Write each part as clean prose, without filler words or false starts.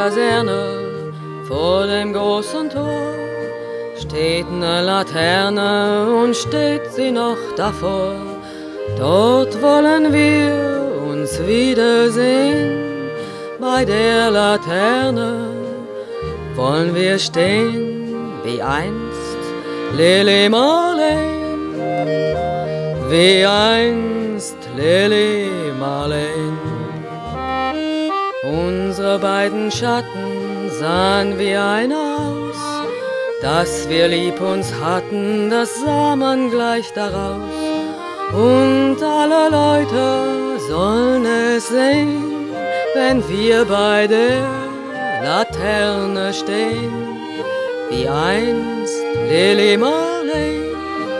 Kaserne vor dem großen Tor steht ne Laterne und steht sie noch davor. Dort wollen wir uns wiedersehen, bei der Laterne wollen wir stehen, wie einst Lili Marleen, wie einst Lili Marleen. Unsere beiden Schatten sahen wie einer aus, dass wir lieb uns hatten, das sah man gleich daraus. Und alle Leute sollen es sehen, wenn wir bei der Laterne stehen, wie einst Lili Marleen,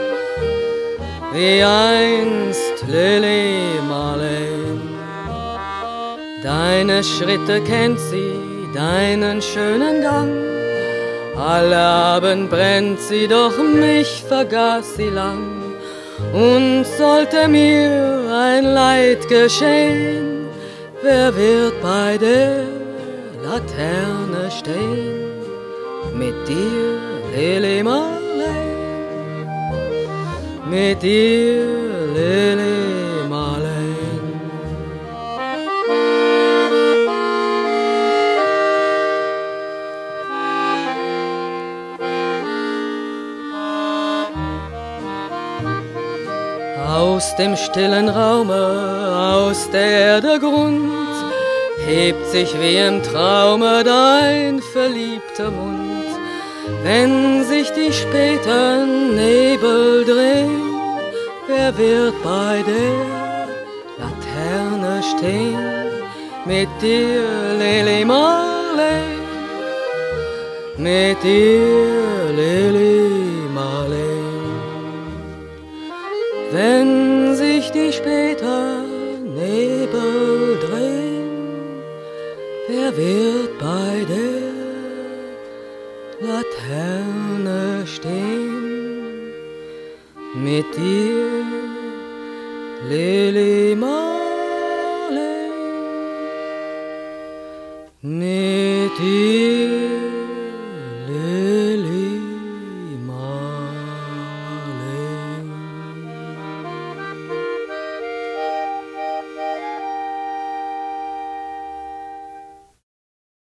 wie einst Lili Marleen. Deine Schritte kennt sie, deinen schönen Gang, alle Abend brennt sie, doch mich vergaß sie lang. Und sollte mir ein Leid geschehen, wer wird bei der Laterne stehen? Mit dir, Lili Marleen, mit dir, Lili Marleen. Aus dem stillen Raume, aus der Erde Grund, hebt sich wie im Traume dein verliebter Mund. Wenn sich die späten Nebel drehen, wer wird bei der Laterne stehen? Mit dir, Lili Marleen, mit dir, Lili Marleen. Wenn sich die späten Nebel drehen, wer wird bei der Laterne stehen? Mit dir, Lili Marleen, mit dir.